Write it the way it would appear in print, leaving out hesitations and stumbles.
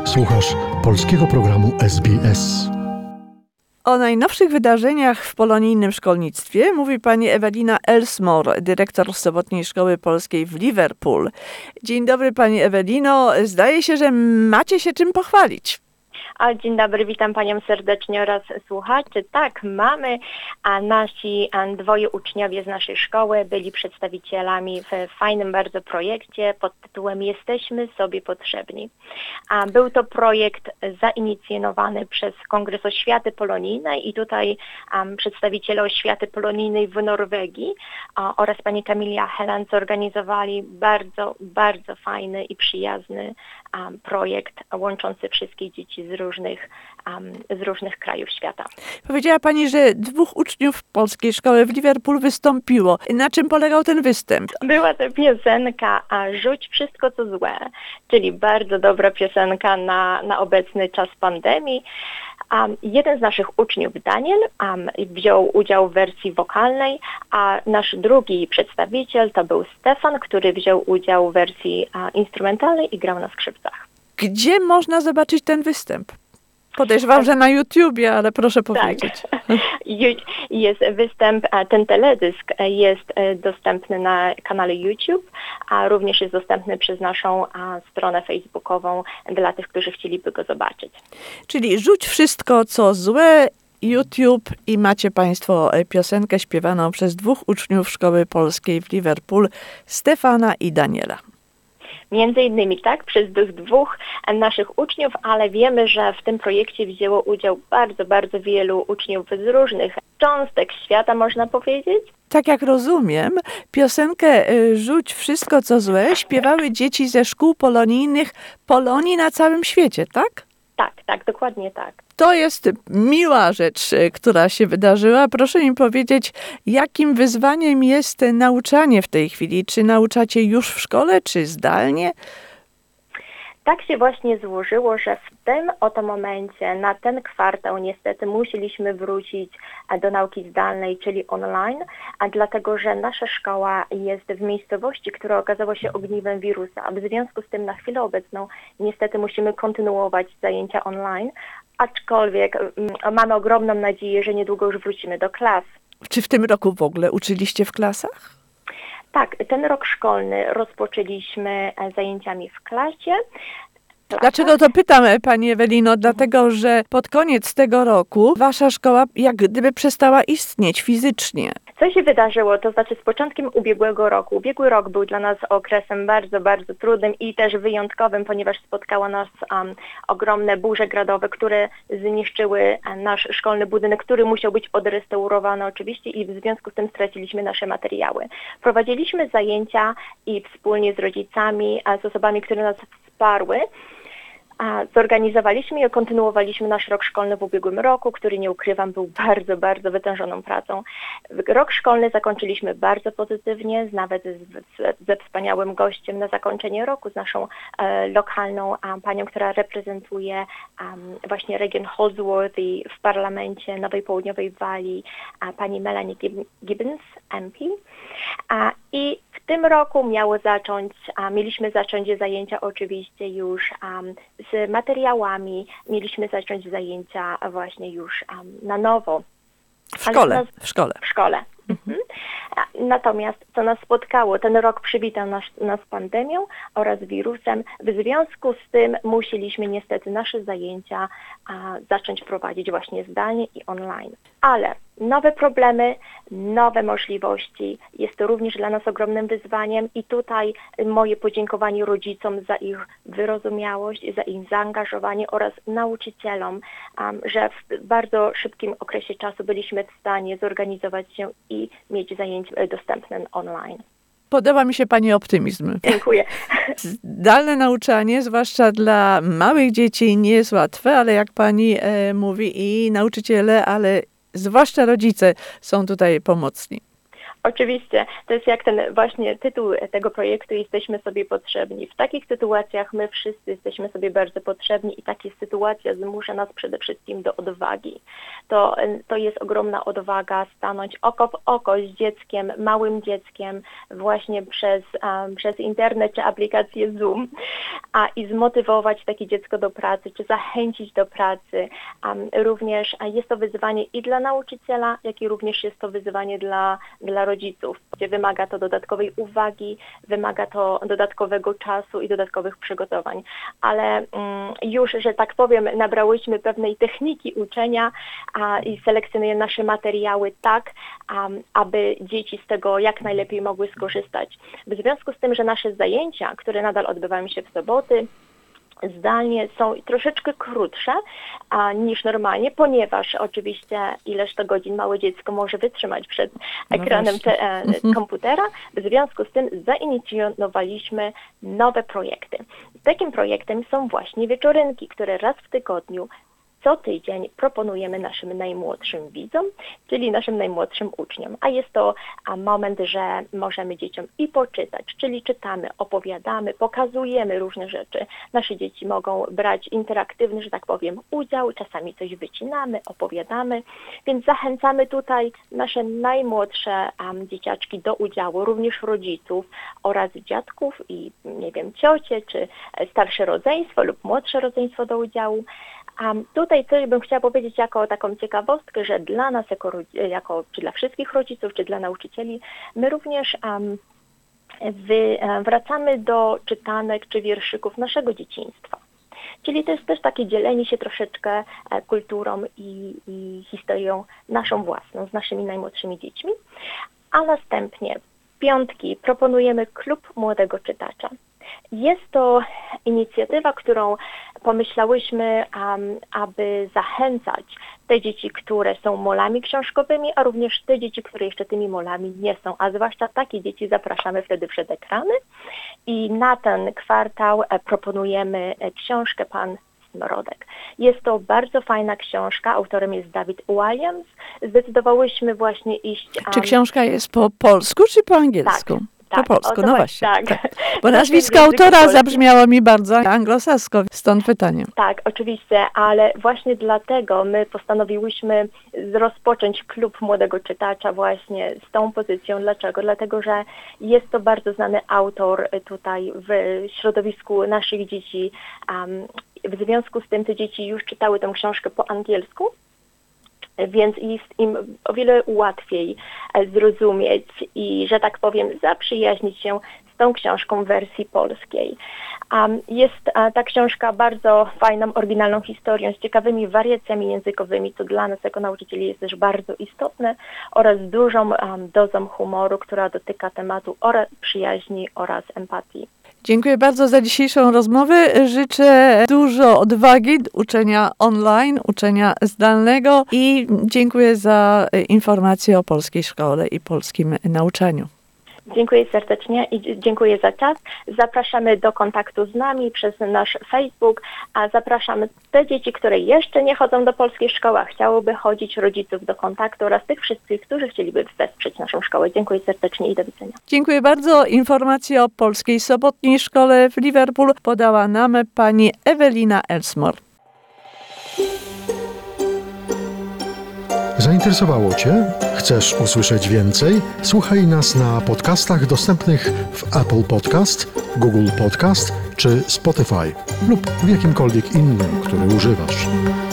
Słuchasz polskiego programu SBS. O najnowszych wydarzeniach w polonijnym szkolnictwie mówi pani Ewelina Elsmore, dyrektor Sobotniej Szkoły Polskiej w Liverpool. Dzień dobry pani Ewelino. Zdaje się, że macie się czym pochwalić. Dzień dobry, witam Panią serdecznie oraz słuchaczy. Tak, mamy, a nasi dwoje uczniowie z naszej szkoły byli przedstawicielami w fajnym bardzo projekcie pod tytułem Jesteśmy sobie potrzebni. Był to projekt zainicjowany przez Kongres Oświaty Polonijnej i tutaj przedstawiciele Oświaty Polonijnej w Norwegii oraz pani Kamilia Helan zorganizowali bardzo, bardzo fajny i przyjazny projekt łączący wszystkie dzieci z różnych krajów świata. Powiedziała pani, że dwóch uczniów polskiej szkoły w Liverpool wystąpiło. Na czym polegał ten występ? Była to piosenka Rzuć wszystko co złe, czyli bardzo dobra piosenka na obecny czas pandemii. Jeden z naszych uczniów, Daniel, wziął udział w wersji wokalnej, a nasz drugi przedstawiciel to był Stefan, który wziął udział w wersji instrumentalnej i grał na skrzypcach. Gdzie można zobaczyć ten występ? Podejrzewam, że na YouTubie, ale proszę powiedzieć. Tak. Jest występ, ten teledysk jest dostępny na kanale YouTube, a również jest dostępny przez naszą stronę facebookową dla tych, którzy chcieliby go zobaczyć. Czyli rzuć wszystko, co złe, YouTube i macie Państwo piosenkę śpiewaną przez dwóch uczniów Szkoły Polskiej w Liverpool, Stefana i Daniela. Między innymi tak, przez tych dwóch naszych uczniów, ale wiemy, że w tym projekcie wzięło udział bardzo, bardzo wielu uczniów z różnych cząstek świata, można powiedzieć. Tak jak rozumiem, piosenkę Rzuć wszystko co złe śpiewały dzieci ze szkół polonijnych Polonii na całym świecie, tak? Tak, dokładnie tak. To jest miła rzecz, która się wydarzyła. Proszę mi powiedzieć, jakim wyzwaniem jest nauczanie w tej chwili? Czy nauczacie już w szkole, czy zdalnie? Tak się właśnie złożyło, że w tym oto momencie, na ten kwartał niestety musieliśmy wrócić do nauki zdalnej, czyli online, dlatego że nasza szkoła jest w miejscowości, która okazała się ogniwem wirusa, a w związku z tym na chwilę obecną niestety musimy kontynuować zajęcia online, aczkolwiek mamy ogromną nadzieję, że niedługo już wrócimy do klas. Czy w tym roku w ogóle uczyliście w klasach? Tak, ten rok szkolny rozpoczęliśmy zajęciami w klasie. Dlaczego to pytam, pani Ewelino? Dlatego, że pod koniec tego roku wasza szkoła jak gdyby przestała istnieć fizycznie. Co się wydarzyło? To znaczy z początkiem ubiegłego roku. Ubiegły rok był dla nas okresem bardzo, bardzo trudnym i też wyjątkowym, ponieważ spotkało nas ogromne burze gradowe, które zniszczyły nasz szkolny budynek, który musiał być odrestaurowany oczywiście i w związku z tym straciliśmy nasze materiały. Prowadziliśmy zajęcia i wspólnie z rodzicami, z osobami, które nas wsparły, zorganizowaliśmy i kontynuowaliśmy nasz rok szkolny w ubiegłym roku, który, nie ukrywam, był bardzo, bardzo wytężoną pracą. Rok szkolny zakończyliśmy bardzo pozytywnie, nawet ze wspaniałym gościem na zakończenie roku, z naszą lokalną panią, która reprezentuje właśnie region Holsworthy w parlamencie Nowej Południowej Walii, pani Melanie Gibbons, MP. I w tym roku mieliśmy zacząć zajęcia oczywiście już z materiałami, mieliśmy zacząć zajęcia właśnie już na nowo. W szkole. W szkole. Mhm. Natomiast co nas spotkało, ten rok przywitał nas pandemią oraz wirusem. W związku z tym musieliśmy niestety nasze zajęcia zacząć prowadzić właśnie zdalnie i online. Ale nowe problemy, nowe możliwości. Jest to również dla nas ogromnym wyzwaniem i tutaj moje podziękowanie rodzicom za ich wyrozumiałość, za ich zaangażowanie oraz nauczycielom, że w bardzo szybkim okresie czasu byliśmy w stanie zorganizować się i mieć zajęcia dostępne online. Podoba mi się pani optymizm. Dziękuję. Zdalne nauczanie, zwłaszcza dla małych dzieci, nie jest łatwe, ale jak pani mówi i nauczyciele, ale zwłaszcza rodzice są tutaj pomocni. Oczywiście, to jest jak ten właśnie tytuł tego projektu "Jesteśmy sobie potrzebni". W takich sytuacjach my wszyscy jesteśmy sobie bardzo potrzebni i taka sytuacja zmusza nas przede wszystkim do odwagi. To jest ogromna odwaga stanąć oko w oko z dzieckiem, małym dzieckiem właśnie przez internet czy aplikację Zoom i zmotywować takie dziecko do pracy, czy zachęcić do pracy. Również jest to wyzwanie i dla nauczyciela, jak i również jest to wyzwanie dla rodziców, gdzie wymaga to dodatkowej uwagi, wymaga to dodatkowego czasu i dodatkowych przygotowań. Ale już, że tak powiem, nabrałyśmy pewnej techniki uczenia i selekcjonujemy nasze materiały tak, aby dzieci z tego jak najlepiej mogły skorzystać. W związku z tym, że nasze zajęcia, które nadal odbywają się w soboty, zdalnie są troszeczkę krótsze niż normalnie, ponieważ oczywiście ileż to godzin małe dziecko może wytrzymać przed ekranem komputera. W związku z tym zainicjowaliśmy nowe projekty. Takim projektem są właśnie wieczorynki, które raz w tygodniu co tydzień proponujemy naszym najmłodszym widzom, czyli naszym najmłodszym uczniom. A jest to moment, że możemy dzieciom i poczytać, czyli czytamy, opowiadamy, pokazujemy różne rzeczy. Nasze dzieci mogą brać interaktywny, że tak powiem, udział, czasami coś wycinamy, opowiadamy, więc zachęcamy tutaj nasze najmłodsze dzieciaczki do udziału, również rodziców oraz dziadków i ciocie, czy starsze rodzeństwo lub młodsze rodzeństwo do udziału. Tutaj coś bym chciała powiedzieć jako taką ciekawostkę, że dla nas, czy dla wszystkich rodziców, czy dla nauczycieli, my również wracamy do czytanek czy wierszyków naszego dzieciństwa. Czyli to jest też takie dzielenie się troszeczkę kulturą i historią naszą własną, z naszymi najmłodszymi dziećmi. A następnie piątki proponujemy Klub Młodego Czytacza. Jest to inicjatywa, którą pomyślałyśmy, aby zachęcać te dzieci, które są molami książkowymi, a również te dzieci, które jeszcze tymi molami nie są, a zwłaszcza takie dzieci zapraszamy wtedy przed ekrany i na ten kwartał proponujemy książkę Pan Smrodek. Jest to bardzo fajna książka, autorem jest David Walliams. Zdecydowałyśmy właśnie iść... Czy książka jest po polsku, czy po angielsku? Tak, po polsku, no właśnie. Tak. Bo nazwisko autora zabrzmiało mi bardzo anglosasko, stąd pytanie. Tak, oczywiście, ale właśnie dlatego my postanowiłyśmy rozpocząć Klub Młodego Czytacza właśnie z tą pozycją. Dlaczego? Dlatego, że jest to bardzo znany autor tutaj w środowisku naszych dzieci. W związku z tym te dzieci już czytały tę książkę po angielsku, więc jest im o wiele łatwiej zrozumieć i, że tak powiem, zaprzyjaźnić się z tą książką w wersji polskiej. Jest ta książka bardzo fajną, oryginalną historią, z ciekawymi wariacjami językowymi, co dla nas jako nauczycieli jest też bardzo istotne, oraz dużą dozą humoru, która dotyka tematu oraz przyjaźni oraz empatii. Dziękuję bardzo za dzisiejszą rozmowę. Życzę dużo odwagi, uczenia online, uczenia zdalnego i dziękuję za informacje o polskiej szkole i polskim nauczaniu. Dziękuję serdecznie i dziękuję za czas. Zapraszamy do kontaktu z nami przez nasz Facebook, a zapraszamy te dzieci, które jeszcze nie chodzą do polskiej szkoły, a chciałyby chodzić, rodziców do kontaktu oraz tych wszystkich, którzy chcieliby wesprzeć naszą szkołę. Dziękuję serdecznie i do widzenia. Dziękuję bardzo. Informacje o Polskiej Sobotniej Szkole w Liverpool podała nam pani Ewelina Elsmore. Zainteresowało Cię? Chcesz usłyszeć więcej? Słuchaj nas na podcastach dostępnych w Apple Podcast, Google Podcast czy Spotify lub w jakimkolwiek innym, który używasz.